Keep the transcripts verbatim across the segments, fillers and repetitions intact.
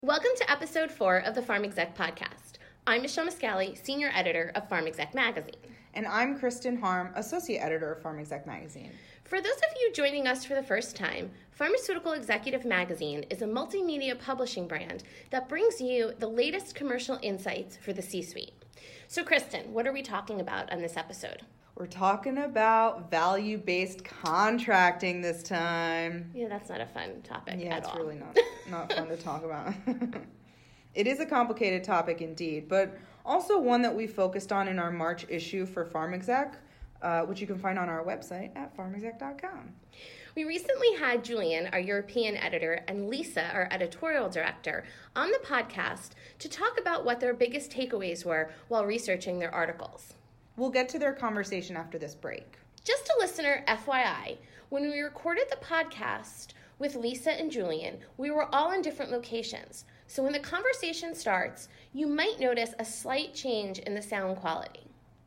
Welcome to episode four of the Pharm Exec podcast. I'm Michelle Miscali, senior editor of Pharm Exec magazine. And I'm Kristen Harm, associate editor of Pharm Exec magazine. For those of you joining us for the first time, Pharmaceutical Executive Magazine is a multimedia publishing brand that brings you the latest commercial insights for the C-suite. So Kristen, what are we talking about on this episode? We're talking about value-based contracting this time. Yeah, that's not a fun topic yeah, at all. Yeah, it's really not, not fun to talk about. It is a complicated topic indeed, but also one that we focused on in our March issue for Pharm Exec, uh, which you can find on our website at pharm exec dot com. We recently had Julian, our European editor, and Lisa, our editorial director, on the podcast to talk about what their biggest takeaways were while researching their articles. We'll get to their conversation after this break. Just a listener F Y I, when we recorded the podcast with Lisa and Julian, we were all in different locations. So when the conversation starts, you might notice a slight change in the sound quality.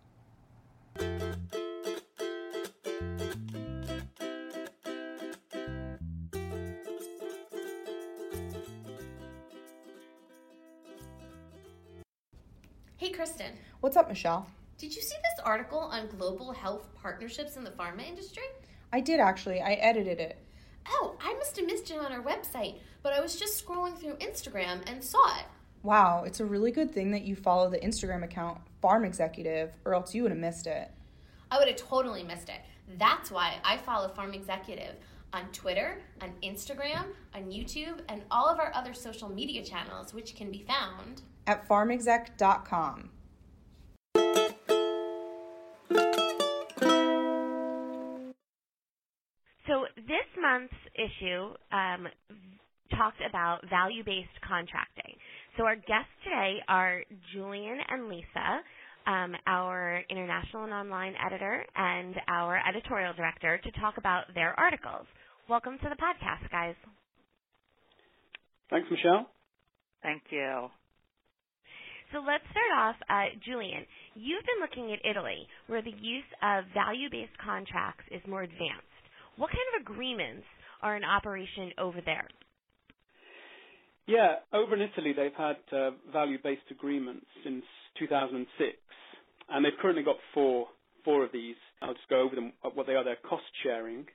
Hey, Kristen. What's up, Michelle? Did you see this article on global health partnerships in the pharma industry? I did, actually. I edited it. Oh, I must have missed it on our website, but I was just scrolling through Instagram and saw it. Wow, it's a really good thing that you follow the Instagram account Pharm Executive, or else you would have missed it. I would have totally missed it. That's why I follow Pharm Executive on Twitter, on Instagram, on YouTube, and all of our other social media channels, which can be found at pharm exec dot com. So this month's issue um, talked about value-based contracting. So our guests today are Julian and Lisa, um, our international and online editor, and our editorial director, to talk about their articles. Welcome to the podcast, guys. Thanks, Michelle. Thank you. So let's start off, uh, Julian. You've been looking at Italy, where the use of value-based contracts is more advanced. What kind of agreements are in operation over there? Yeah, over in Italy, they've had uh, value-based agreements since two thousand six, and they've currently got four four of these. I'll just go over them. What they are: they're cost sharing,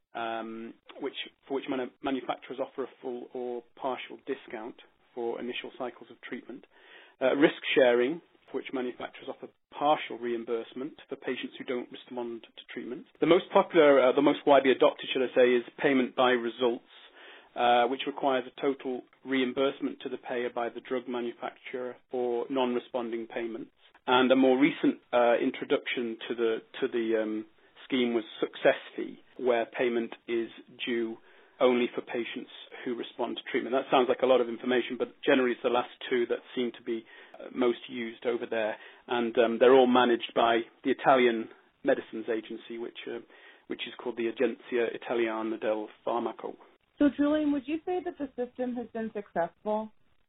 um, which for which manu- manufacturers offer a full or partial discount for initial cycles of treatment. Uh, risk sharing, for which manufacturers offer partial reimbursement for patients who don't respond to treatment. The most popular, uh, the most widely adopted, should I say, is payment by results, uh, which requires a total reimbursement to the payer by the drug manufacturer for non-responding payments. And a more recent uh, introduction to the to the um, scheme was success fee, where payment is due only for patients who respond to treatment. That sounds like a lot of information, but generally it's the last two that seem to be uh, most used over there, and um, they're all managed by the Italian Medicines Agency, which uh, which is called the Agenzia Italiana del Farmaco. So, Julian, would you say that the system has been successful?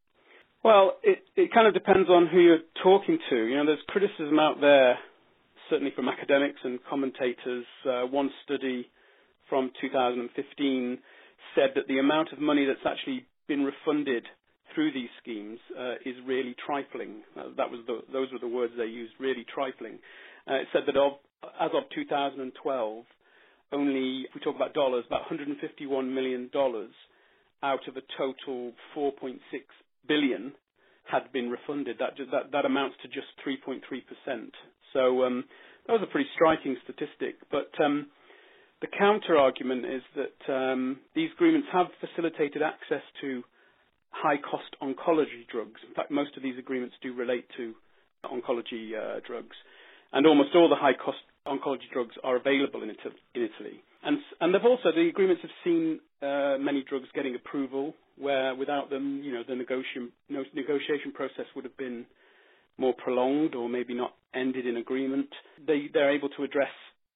Well, it, it kind of depends on who you're talking to. You know, there's criticism out there, certainly from academics and commentators. Uh, one study from two thousand fifteen said that the amount of money that's actually been refunded through these schemes uh, is really trifling. Uh, that was the, those were the words they used, really trifling. Uh, it said that of, as of two thousand twelve, only, if we talk about dollars, about one hundred fifty-one million dollars out of a total four point six billion dollars had been refunded. That, just, that, that amounts to just three point three percent. So um, that was a pretty striking statistic. But um, the counter-argument is that um, these agreements have facilitated access to high-cost oncology drugs. In fact, most of these agreements do relate to oncology uh, drugs. And almost all the high-cost oncology drugs are available in, Italy. In Italy. And, and they've also, the agreements have seen uh, many drugs getting approval, where without them, you know, the negotiation, no, negotiation process would have been more prolonged or maybe not ended in agreement. They, they're able to address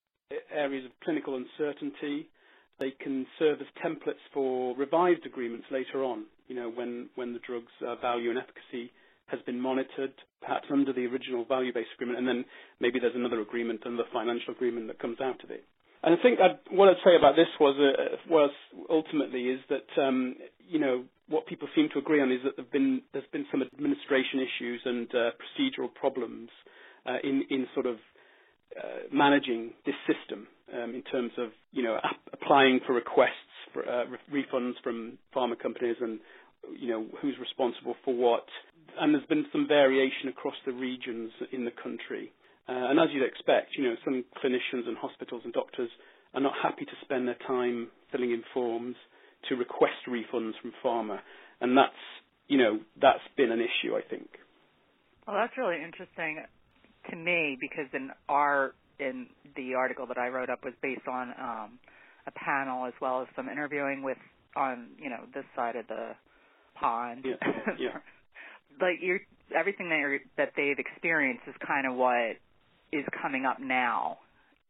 areas of clinical uncertainty. They can serve as templates for revised agreements later on, you know, when, when the drug's uh, value and efficacy has been monitored, perhaps under the original value-based agreement, and then maybe there's another agreement, another financial agreement that comes out of it. And I think I'd, what I'd say about this was, uh, was ultimately is that, um, you know, what people seem to agree on is that there've been, there's been some administration issues and uh, procedural problems uh, in, in sort of uh, managing this system um, in terms of, you know, ap- applying for requests for uh, re- refunds from pharma companies and, you know, who's responsible for what. And there's been some variation across the regions in the country. Uh, and as you'd expect, you know, some clinicians and hospitals and doctors are not happy to spend their time filling in forms to request refunds from pharma. And that's, you know, that's been an issue, I think. Well, that's really interesting to me because in our, in the article that I wrote up was based on um, a panel as well as some interviewing with, on, you know, this side of the pond. Yeah. yeah. Like you're, everything that, you're, that they've experienced is kind of what is coming up now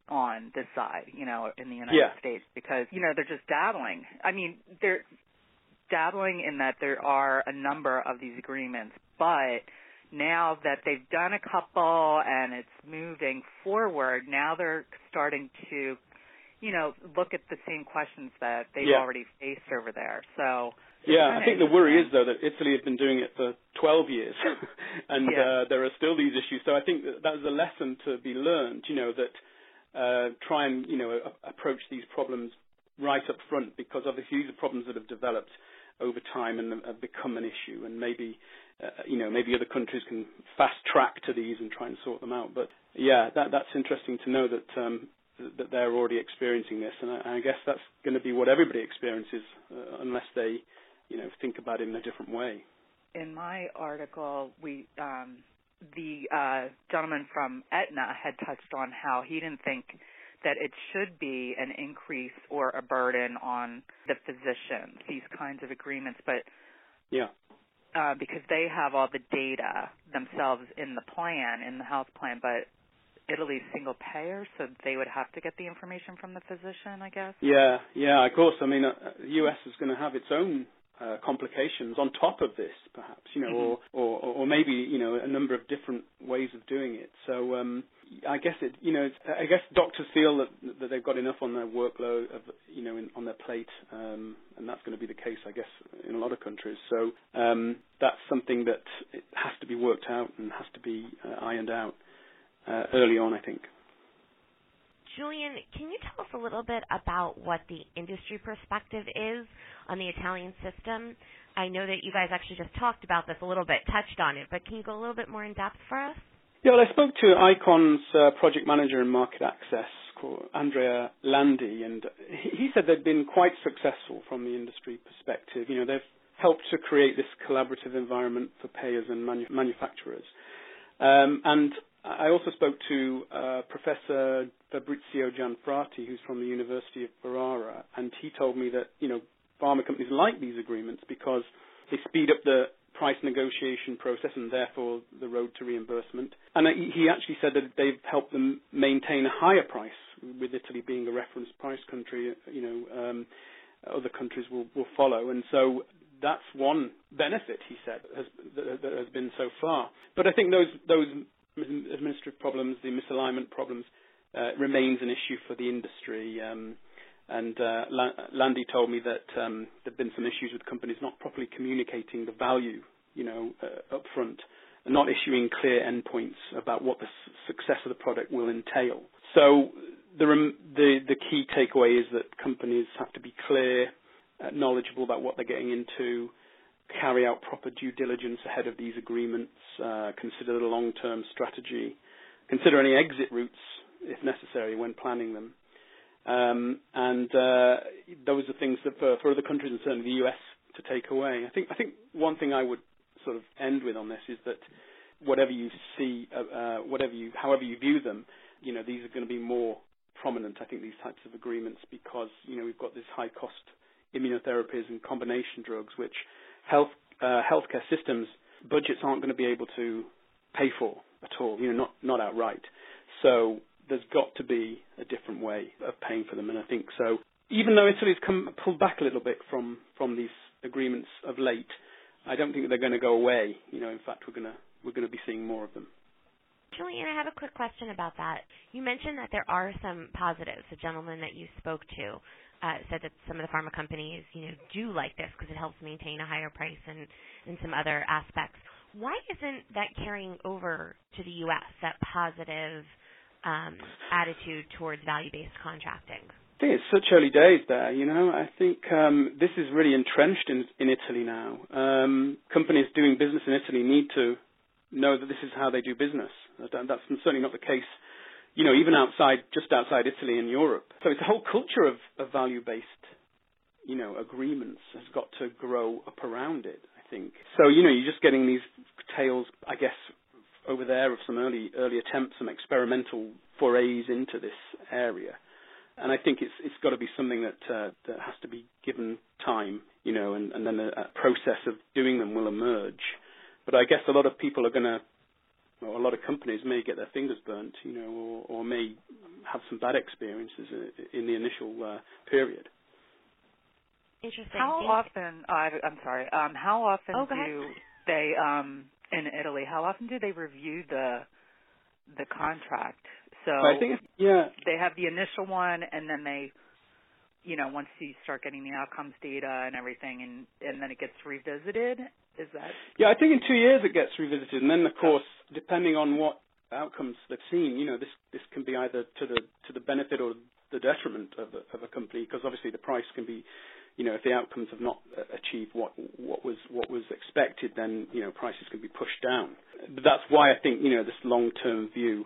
on this side, you know, in the United yeah. States, because, you know, they're just dabbling. I mean, they're dabbling in that there are a number of these agreements, but now that they've done a couple and it's moving forward, now they're starting to, you know, look at the same questions that they've yeah. already faced over there. So yeah, I think the worry is, though, that Italy has been doing it for twelve years, and yeah. uh, there are still these issues. So I think that that is a lesson to be learned, you know, that uh, try and, you know, a- approach these problems right up front, because obviously these are problems that have developed over time and have become an issue, and maybe, uh, you know, maybe other countries can fast track to these and try and sort them out. But, yeah, that, that's interesting to know that um, that they're already experiencing this, and I, I guess that's going to be what everybody experiences uh, unless they, you know, think about it in a different way. In my article, we um, the uh, gentleman from Aetna had touched on how he didn't think that it should be an increase or a burden on the physicians, these kinds of agreements, but yeah, uh, because they have all the data themselves in the plan, in the health plan, but Italy's single payer, so they would have to get the information from the physician, I guess? Yeah, yeah, of course. I mean, uh, the U S is going to have its own uh, complications on top of this, perhaps, you know, mm-hmm. or, or or maybe, you know, a number of different ways of doing it. So um, I guess it, you know, it's, I guess doctors feel that that they've got enough on their workload, of, you know, in, on their plate, um, and that's going to be the case, I guess, in a lot of countries. So um, that's something that it has to be worked out and has to be uh, ironed out uh, early on, I think. Julian, can you tell us a little bit about what the industry perspective is on the Italian system? I know that you guys actually just talked about this a little bit, touched on it, but can you go a little bit more in depth for us? Yeah, well, I spoke to ICON's uh, project manager in market access, called Andrea Landi, and he said they've been quite successful from the industry perspective. You know, they've helped to create this collaborative environment for payers and manu- manufacturers. Um, and I also spoke to uh, Professor Fabrizio Gianfrati, who's from the University of Ferrara, and he told me that, you know, pharma companies like these agreements because they speed up the price negotiation process and therefore the road to reimbursement. And he actually said that they've helped them maintain a higher price, with Italy being a reference price country. You know, um, other countries will, will follow. And so that's one benefit, he said, has, that, that has been so far. But I think those those administrative problems, the misalignment problems, uh, remains an issue for the industry. Um, and uh, Landy told me that um, there have been some issues with companies not properly communicating the value, you know, uh, up front, and not issuing clear endpoints about what the s- success of the product will entail. So the, rem- the, the key takeaway is that companies have to be clear, uh, knowledgeable about what they're getting into, carry out proper due diligence ahead of these agreements, uh, consider the long-term strategy, consider any exit routes, if necessary, when planning them. Um, and uh, those are things that for, for other countries and certainly the U S to take away. I think I think one thing I would sort of end with on this is that whatever you see, uh, uh, whatever you, however you view them, you know, these are going to be more prominent, I think, these types of agreements, because, you know, we've got this high-cost immunotherapies and combination drugs, which health uh, healthcare systems budgets aren't going to be able to pay for at all, you know, not not outright. So there's got to be a different way of paying for them, and I think so. Even though Italy's come pulled back a little bit from, from these agreements of late, I don't think they're going to go away. You know, in fact, we're going to we're going to be seeing more of them. Julian, I have a quick question about that. You mentioned that there are some positives. The gentleman that you spoke to uh, said that some of the pharma companies, you know, do like this because it helps maintain a higher price and, and some other aspects. Why isn't that carrying over to the U S, that positive um, attitude towards value-based contracting? I think it's such early days there, you know. I think um, this is really entrenched in, in Italy now. Um, companies doing business in Italy need to know that this is how they do business. That, that's certainly not the case, you know, even outside, just outside Italy and Europe. So it's a whole culture of, of value-based, you know, agreements has got to grow up around it, I think. So, you know, you're just getting these tales, I guess, over there of some early early attempts, some experimental forays into this area. And I think it's it's got to be something that uh, that has to be given time, you know, and, and then a, a process of doing them will emerge. But I guess a lot of people are going to, or a lot of companies may get their fingers burnt, you know, or, or may have some bad experiences in the initial uh, period. Interesting. How often? I, I'm sorry. Um, how often oh, do they um, in Italy? How often do they review the the contract? So I think, yeah, they have the initial one, and then they, you know, once you start getting the outcomes data and everything, and and then it gets revisited. Is that? Yeah, I think in two years it gets revisited, and then of course, depending on what outcomes they've seen, you know, this this can be either to the to the benefit or the detriment of a, of a company, because obviously the price can be, you know, if the outcomes have not achieved what what was what was expected, then, you know, prices can be pushed down. But that's why I think, you know, this long-term view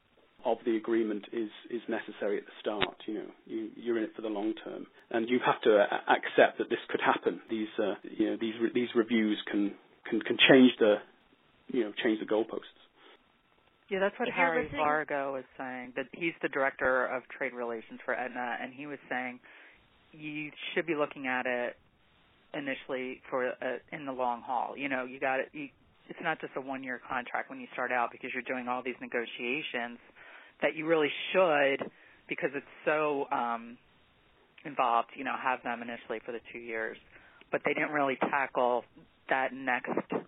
of the agreement is is necessary at the start. You know, you, you're in it for the long term, and you have to a- accept that this could happen. These uh, you know these re- these reviews can, can can change the you know change the goalposts. Yeah, that's what If you're Harry listening- Vargo was saying. That he's the director of trade relations for Aetna, and he was saying you should be looking at it initially for uh, in the long haul. You know, you got it. You, it's not just a one-year contract when you start out, because you're doing all these negotiations that you really should, because it's so um, involved, you know, have them initially for the two years. But they didn't really tackle that next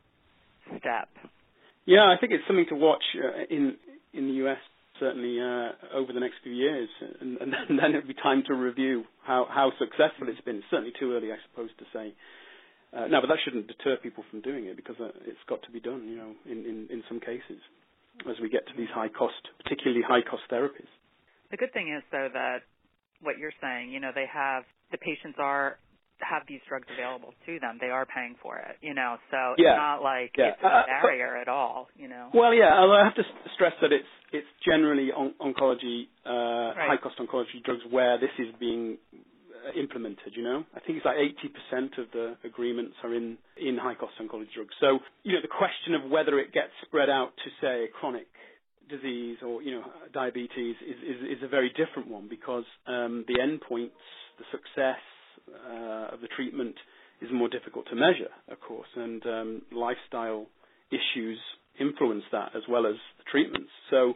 step. Yeah, I think it's something to watch uh, in in the U S, certainly uh, over the next few years, and, and then it'll be time to review how, how successful it's been. It's certainly too early, I suppose, to say. Uh, no, but that shouldn't deter people from doing it, because uh, it's got to be done, you know, in, in, in some cases, as we get to these high-cost, particularly high-cost therapies. The good thing is, though, that what you're saying, you know, they have, the patients are, have these drugs available to them. They are paying for it, you know, so yeah. it's not like yeah. it's a uh, barrier at all, you know. Well, yeah, I have to stress that it's it's generally on, oncology, uh, right. high-cost oncology drugs where this is being implemented, you know. I think it's like eighty percent of the agreements are in, in high-cost oncology drugs. So, you know, the question of whether it gets spread out to, say, a chronic disease or, you know, diabetes is, is, is a very different one, because um, the endpoints, the success uh, of the treatment is more difficult to measure, of course, and um, lifestyle issues influence that as well as the treatments. So,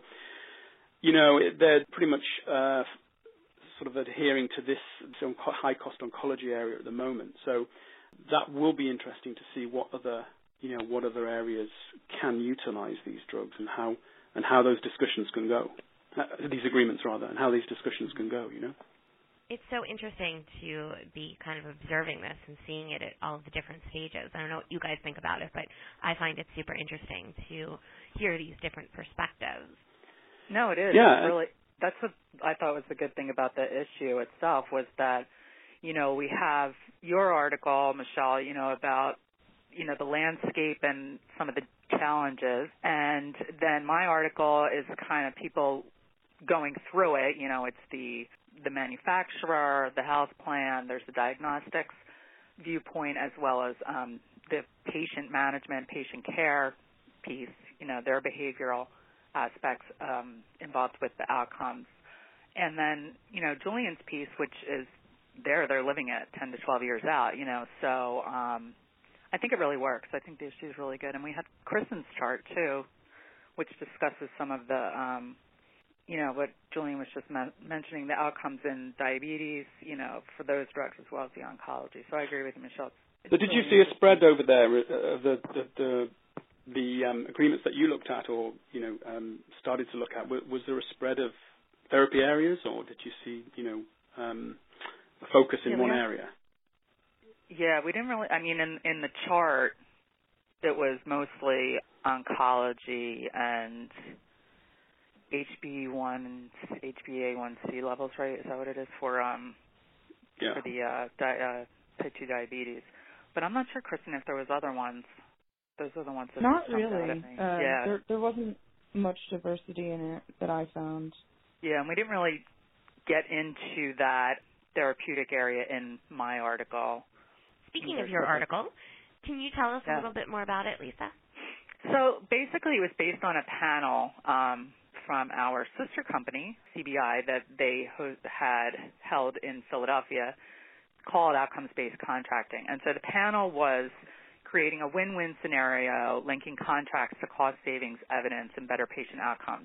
you know, it, they're pretty much uh, sort of adhering to this high-cost oncology area at the moment. So that will be interesting to see what other, you know, what other areas can utilize these drugs, and how and how those discussions can go, uh, these agreements rather, and how these discussions can go, you know. It's so interesting to be kind of observing this and seeing it at all of the different stages. I don't know what you guys think about it, but I find it super interesting to hear these different perspectives. No, it is. Yeah. It's really, that's what I thought was the good thing about the issue itself, was that, you know, we have your article, Michelle, you know, about, you know, the landscape and some of the challenges, and then my article is kind of people going through it. You know, it's the the manufacturer, the health plan, there's the diagnostics viewpoint, as well as um, the patient management, patient care piece, you know, their behavioral aspects um, involved with the outcomes. And then, you know, Julian's piece, which is there, they're living it ten to twelve years out, you know, so um, I think it really works. I think the issue is really good. And we had Kristen's chart, too, which discusses some of the, um, you know, what Julian was just men- mentioning, the outcomes in diabetes, you know, for those drugs as well as the oncology. So I agree with you, Michelle. It's So did you really see a spread over there of the, the, the the um, agreements that you looked at, or you know, um, started to look at, was, was there a spread of therapy areas, or did you see, you know, um, a focus in yeah, one we area? Yeah, we didn't really. I mean, in in the chart, it was mostly oncology and H B one, H b A one c levels, right? Is that what it is for um yeah. for the uh, di- uh, type two diabetes? But I'm not sure, Kristen, if there was other ones. Those are the ones that Not jumped out at really. me. Uh, yeah. There, there wasn't much diversity in it that I found. Yeah, and we didn't really get into that therapeutic area in my article. Speaking of your article, can you tell us yeah. a little bit more about it, Lisa? So basically it was based on a panel um, from our sister company, C B I, that they ho- had held in Philadelphia called Outcomes-Based Contracting. And so the panel was creating a win-win scenario linking contracts to cost savings, evidence, and better patient outcomes.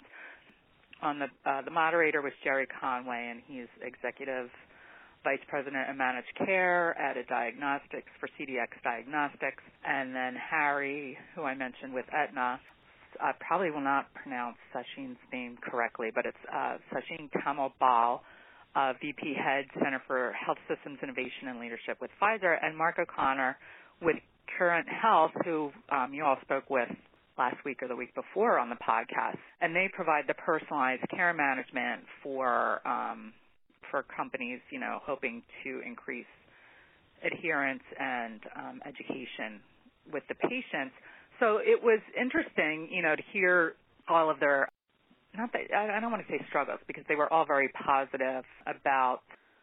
On the, uh, the moderator was Jerry Conway, and he's executive vice president of managed care at a diagnostics for C D X Diagnostics. And then Harry, who I mentioned with Aetna, I probably will not pronounce Sachin's name correctly, but it's uh, Sachin Kamal-Bal, uh, V P Head, Center for Health Systems Innovation and Leadership with Pfizer, and Mark O'Connor with Current Health, who um, you all spoke with last week or the week before on the podcast. And they provide the personalized care management for um, for companies, you know, hoping to increase adherence and um, education with the patients. So it was interesting, you know, to hear all of their, not that, I don't want to say struggles, because they were all very positive about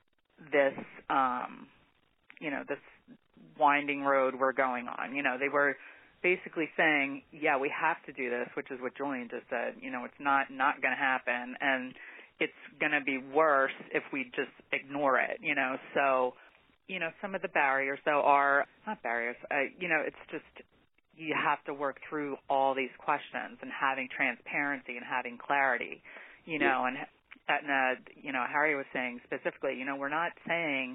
this, um, you know, this winding road we're going on. You know, they were basically saying, yeah, we have to do this, which is what Julian just said. You know, it's not, not going to happen, and it's going to be worse if we just ignore it, you know. So, you know, some of the barriers, though, are, not barriers, uh, you know, it's just, you have to work through all these questions and having transparency and having clarity, you know, and Aetna, you know, Harry was saying specifically, you know, we're not saying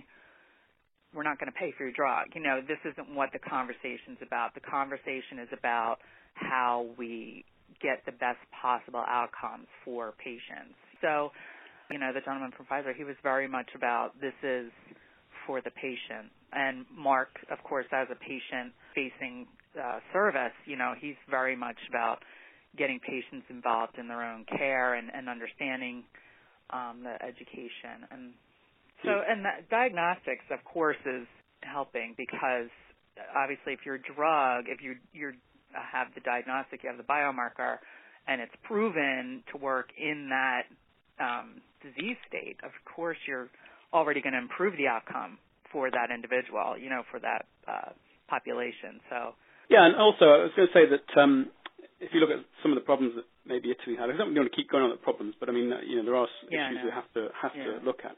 we're not going to pay for your drug. You know, this isn't what the conversation's about. The conversation is about how we get the best possible outcomes for patients. So, you know, the gentleman from Pfizer, he was very much about this is for the patient. And Mark, of course, as a patient-facing uh, service, you know, he's very much about getting patients involved in their own care and, and understanding um, the education. And so, and that diagnostics, of course, is helping because obviously if your drug, if you you have the diagnostic, you have the biomarker, and it's proven to work in that um, disease state, of course you're already going to improve the outcome for that individual, you know, for that uh, population. So yeah, and also I was going to say that um, if you look at some of the problems that maybe Italy had, I don't want to keep going on the problems, but I mean, you know, there are yeah, issues no. we have to have yeah. to look at.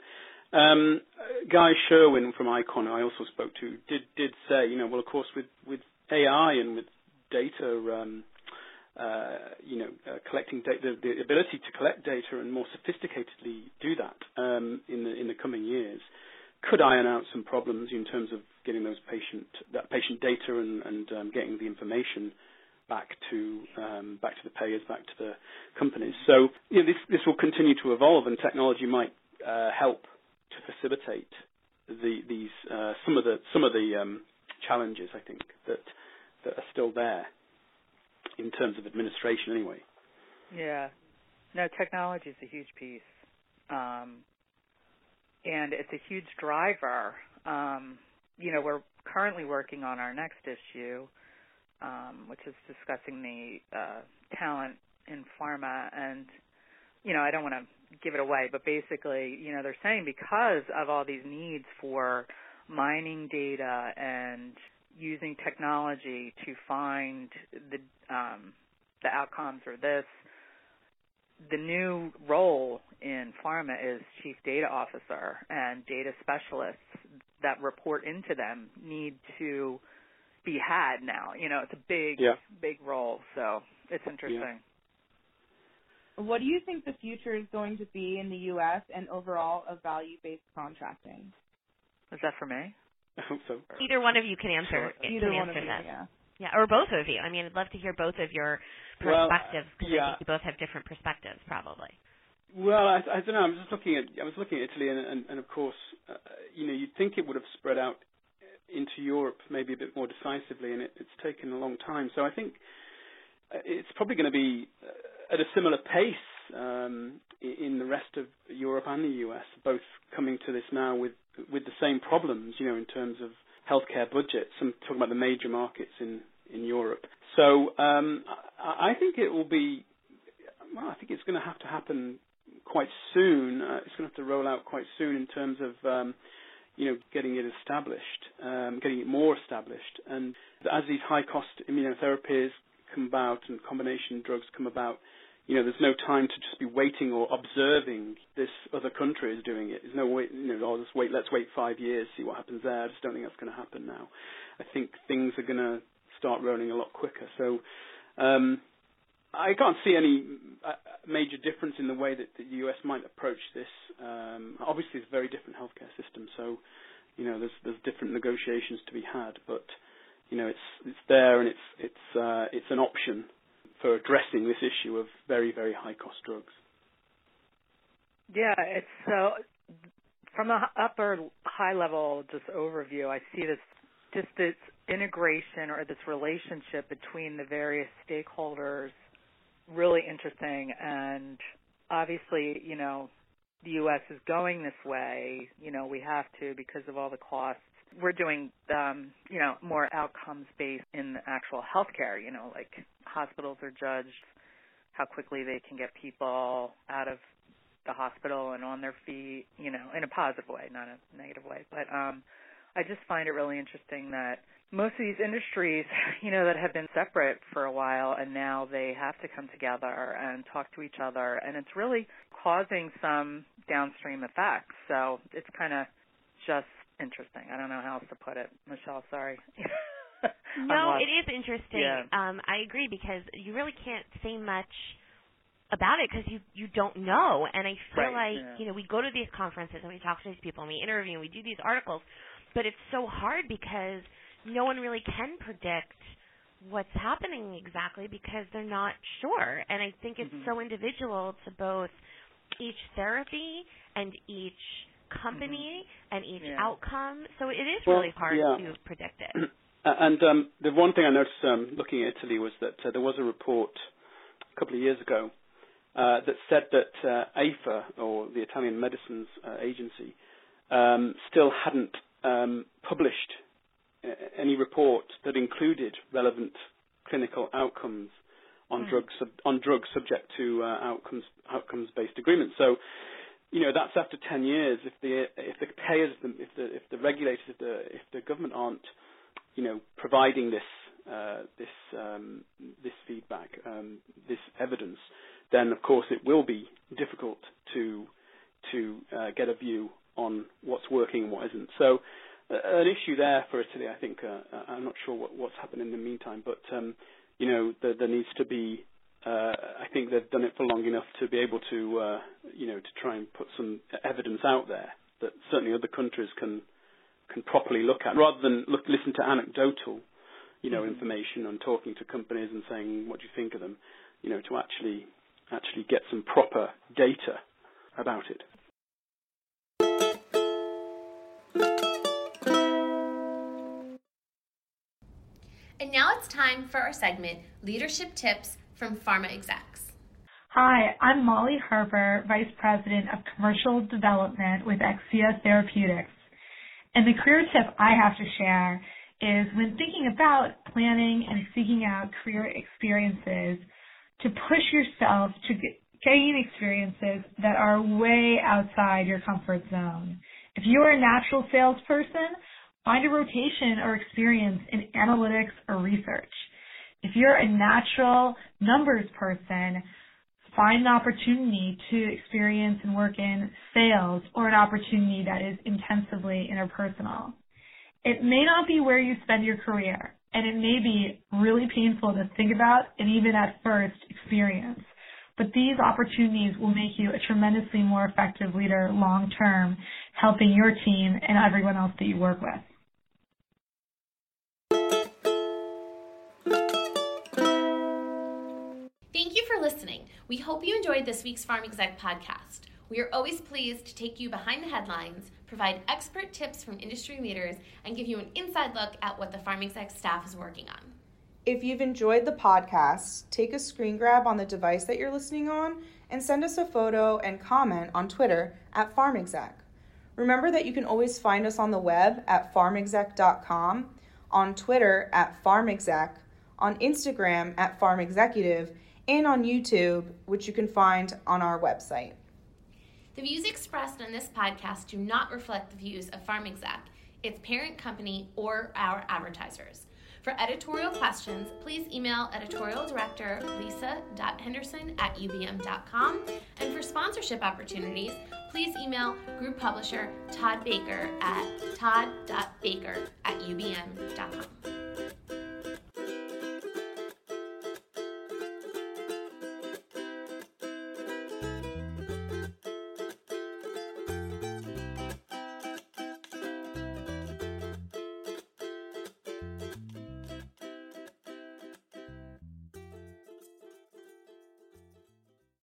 Um, Guy Sherwin from ICON, who I also spoke to, did did say, you know, well, of course, with, with A I and with data, um, uh, you know, uh, collecting data, the, the ability to collect data and more sophisticatedly do that um, in the in the coming years, could iron out some problems in terms of getting those patient that patient data and, and um, getting the information back to um, back to the payers, back to the companies. So, you know, this this will continue to evolve, and technology might uh, help to facilitate the, these uh, some of the some of the um, challenges, I think, that that are still there in terms of administration, anyway. Yeah, no, technology is a huge piece, um, and it's a huge driver. Um, you know, we're currently working on our next issue, um, which is discussing the uh, talent in pharma, and you know, I don't want to give it away, but basically, you know, they're saying because of all these needs for mining data and using technology to find the um, the outcomes or this, the new role in pharma is chief data officer, and data specialists that report into them need to be had now. You know, it's a big, yeah. big role, so it's interesting. Yeah. What do you think the future is going to be in the U S and overall of value-based contracting? Is that for me? I hope so. Either one of you can answer. Sure. Can Either answer one of you, that. yeah. Yeah, or both of you. I mean, I'd love to hear both of your perspectives because well, yeah. I think you both have different perspectives, probably. Well, I, I don't know. I was just looking at I was looking at Italy, and, and, and of course, uh, you know, you'd think it would have spread out into Europe maybe a bit more decisively, and it, it's taken a long time. So I think it's probably going to be at a similar pace um, in the rest of Europe and the U S, both coming to this now with with the same problems, you know, in terms of healthcare budgets. I'm talking about the major markets in, in Europe. So um, I, I think it will be, well, I think it's going to have to happen quite soon. Uh, it's going to have to roll out quite soon in terms of, um, you know, getting it established, um, getting it more established. And as these high-cost immunotherapies come about and combination drugs come about, you know, there's no time to just be waiting or observing this other country is doing it. There's no wait, you know, I'll just wait, let's wait five years, see what happens there. I just don't think that's going to happen now. I think things are going to start rolling a lot quicker. So um, I can't see any uh, major difference in the way that the U S might approach this. Um, obviously, it's a very different healthcare system, so, you know, there's there's different negotiations to be had. But, you know, it's it's there and it's it's uh, it's an option for addressing this issue of very, very high-cost drugs. Yeah, it's so from a upper high-level just overview, I see this just this integration or this relationship between the various stakeholders really interesting. And obviously, you know, the U S is going this way. You know, we have to because of all the costs. We're doing, um, you know, more outcomes-based in the actual healthcare, you know, like hospitals are judged how quickly they can get people out of the hospital and on their feet, you know, in a positive way, not a negative way. But um, I just find it really interesting that most of these industries, you know, that have been separate for a while and now they have to come together and talk to each other. And it's really causing some downstream effects. So it's kind of just interesting. I don't know how else to put it. Michelle, sorry. No, it is interesting. Yeah. Um, I agree because you really can't say much about it because you, you don't know. And I feel Right, like, yeah. you know, we go to these conferences and we talk to these people and we interview and we do these articles, but it's so hard because no one really can predict what's happening exactly because they're not sure. And I think it's mm-hmm. so individual to both each therapy and each company mm-hmm. and each yeah. outcome. So it is well, really hard yeah. to predict it. And um, the one thing I noticed um, looking at Italy was that uh, there was a report a couple of years ago uh, that said that uh, A F A, or the Italian Medicines uh, Agency, um, still hadn't um, published uh, any report that included relevant clinical outcomes on mm. drugs sub- on drugs subject to uh, outcomes outcomes-based agreements. So, you know, that's after ten years. If the if the payers, if the if the regulators, if the if the government aren't, you know, providing this uh, this um, this feedback, um, this evidence, then of course it will be difficult to to uh, get a view on what's working and what isn't. So, uh, an issue there for Italy, I think. Uh, I'm not sure what, what's happened in the meantime, but um, you know, there, there needs to be. Uh, I think they've done it for long enough to be able to, uh, you know, to try and put some evidence out there that certainly other countries can. can properly look at, rather than look, listen to anecdotal, you know, mm-hmm. information and talking to companies and saying, what do you think of them, you know, to actually actually get some proper data about it. And now it's time for our segment, Leadership Tips from Pharma Execs. Hi, I'm Molly Harper, Vice President of Commercial Development with Exia Therapeutics. And the career tip I have to share is when thinking about planning and seeking out career experiences, to push yourself to gain experiences that are way outside your comfort zone. If you're a natural salesperson, find a rotation or experience in analytics or research. If you're a natural numbers person, find an opportunity to experience and work in sales or an opportunity that is intensively interpersonal. It may not be where you spend your career, and it may be really painful to think about and even at first experience. But these opportunities will make you a tremendously more effective leader long term, helping your team and everyone else that you work with. for listening. We hope you enjoyed this week's Farm Exec podcast. We are always pleased to take you behind the headlines, provide expert tips from industry leaders, and give you an inside look at what the Farm Exec staff is working on. If you've enjoyed the podcast, take a screen grab on the device that you're listening on and send us a photo and comment on Twitter at FarmExec. Remember that you can always find us on the web at farm exec dot com, on Twitter at FarmExec, on Instagram at FarmExecutive, and on YouTube, which you can find on our website. The views expressed on this podcast do not reflect the views of Farm Exec, its parent company, or our advertisers. For editorial questions, please email editorial director lisa dot henderson at u b m dot com. And for sponsorship opportunities, please email group publisher Todd Baker at todd dot baker at u b m dot com.